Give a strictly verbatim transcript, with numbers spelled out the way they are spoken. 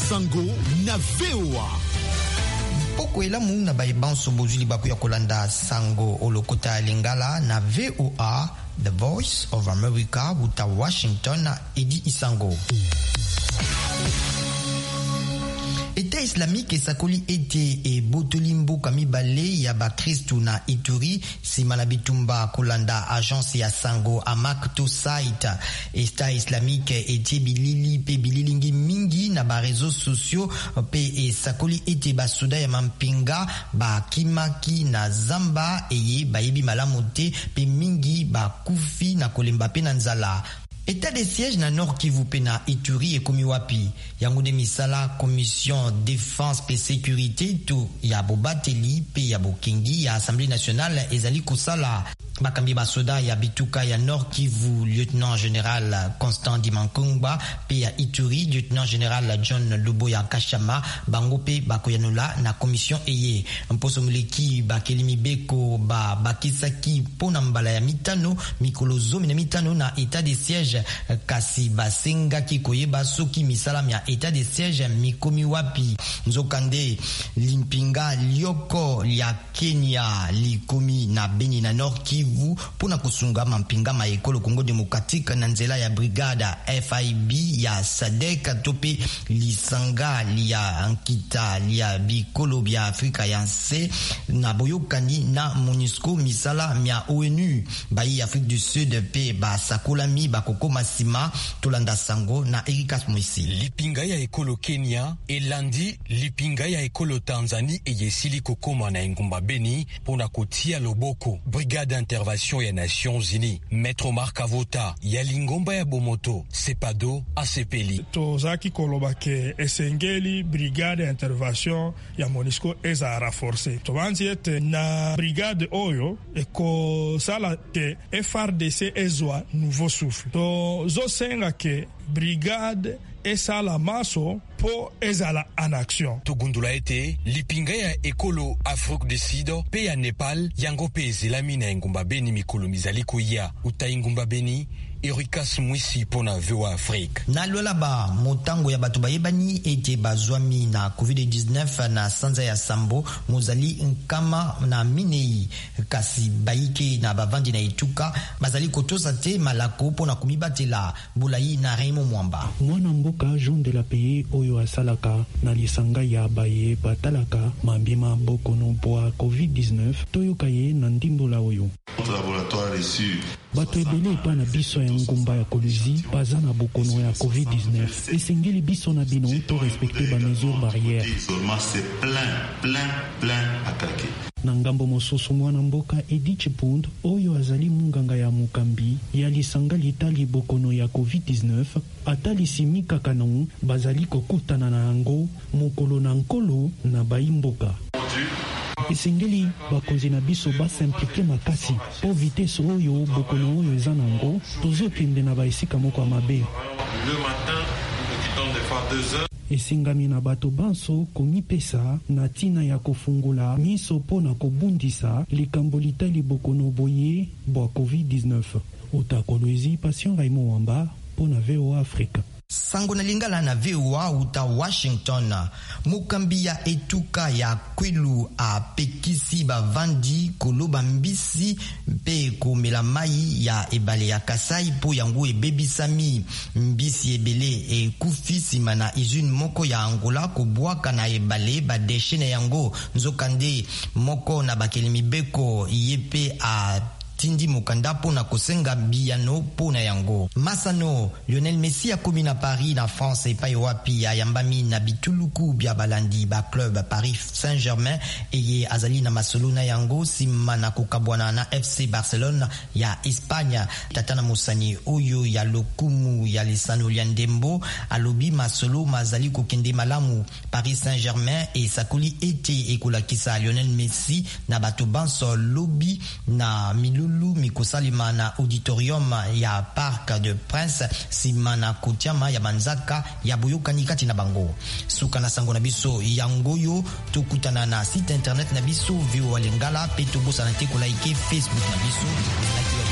Sango na V O A. Poko elamu na baibanso bozuli baku ya kolanda Sango olokota lingala na V O A, The Voice of America, buta Washington na Edi Isango. État islamique esakoli ete e botolimbo kamibale ya ba Kristu na Ituri simana bitumba kolanda agence ya Sango amakto site. État islamique ete bilili pe bililingi mingi na ba réseaux sociaux pe esakoli ete ba soda ya mampinga ba kimaki na zamba eye bayebi malamu te pe mingi ba kufi na kolemba pe na nzala. État de siège na Nord Kivu pe na Ituri e komi wapi yango de misala commission défense pe sécurité to ya bobateli pe ya bokengi ya Assemblée nationale ezali kosala bakambi basoda ya bituka ya Nord Kivu lieutenant général Constant Dimankungba pe ya Ituri lieutenant général John Luboya Kashama bango pe bakoyanola na commission eye mposo muleki bakelimi beko ba bakisaki pona mbala ya mitano mikolo zomi na mitano na état de siège kasi basenga ki koyeba soki misala ya état de siège mikomi wapi nzokande limpinga lioko ya Kenya likomi na Beni na Nord Kivu pona kusunga mampinga ma ekolo Congo démocratique na nzela ya brigade F I B ya Sadek tope lisanga lia ankita lia bikolo bia Afrika ya nse na boyokani na MONUSCO misala mia O N U bayi Afrique du Sud pe ba sakolami bakoko masima tolanda Sango na Erikas Moisi. Lipinga ya ekolo Kenya elandi lipinga ya ekolo Tanzanie e yesili kokoma na engumba Beni pona kotia loboko brigade d'intervention ya Nations Unies Maître Marc Avota ya lingomba ya Bomoto Sepado asepeli tozaki koloba ke esengeli brigade d'intervention ya MONUSCO eza renforcé tobanzi ete na brigade oyo eko sala ke F R D C ezwa nouveau souffle to zo senga ke brigade esala maso po ezala en action. Togundula ete lipinga ya ekolo Afrique du Sud pe ya Nepal yango pe ezelami na engumba Beni mikolo mizali koya uta engumba Beni Erikas Mwisi pona V O A Afrique. Na lola ba motango ya batu bayebani ete bazwami na covid dix-neuf na sanza ya Sambo mozali nkama na minei kasi baike na bavandi na ituka bazali kotosa te malako pona kumibatela bulayi na Raymond Mwamba. Mwana mboka Jean de la Pays oyo asalaka na lisanga ya baye batalaka mambima bokono poa covid dix-neuf toyoka ye na ndimbola oyo. Laboratoire ici. Bato ebele epa na biso ya ngumba ya Koluzi baza na bokono ya covid dix-neuf. Esengeli biso na bino to respecter ba mesures barrières. C'est plein, plein, plein attaqué. Na ngambo mosusu mwana mboka Edi Chipund oyo azali munganga ya mukambi ya lisanga litali bokono ya covid dix-neuf atali simika kanong bazali kokutana na yango mokolo na nkolo na baimboka. Esengeli bakonzi na biso basimplike makasi po vitese oyo bokono oyo eza nango tozokende na baesika moko ya mabe. Le matin, nous quittons des fois deux heures. Esingami na bato banso komipesa na tina ya kofungula miso pona kobundisa likambo litali bokono boye bwa covid dix-neuf. Utakolozi Passion Raymond Wamba pona V O A Afrique. Sango na lingala na V O A uta Washington. Mukambi ya etuka ya Kwilu a pekisi bavandi koloba mbisi pe komela mai ya ebale ya Kasai po yango ebebisami mbisi ebele e kufi sima na izune moko ya Angola kobwaka na ebale ba deshe na yango nzokande moko na bakelimi beko yepe a tindi mokanda pona kosenga biyano pona yango. Masano, Lionel Messi akomi na Paris na France e pa wapi ayambami na bituluku bia balandi ba club Paris Saint-Germain eye azali na masolo na yango sima na kokabwana na F C Barcelone ya Espagne. Tatana Musani oyo ya lokumu ya lisano liandembo alobi masolo mazali kokende malamu Paris Saint-Germain e sakuli ete ekolakisa Lionel Messi na bato banso lobby na milu Lulu mikosalima na auditorium ya Parc de Prince simana kotiama ya banzaka ya boyokani kati na bango. Suka na sango na biso yangoyo tukutana na site internet na biso V O A Lingala pe tobosa na te ko like Facebook na biso.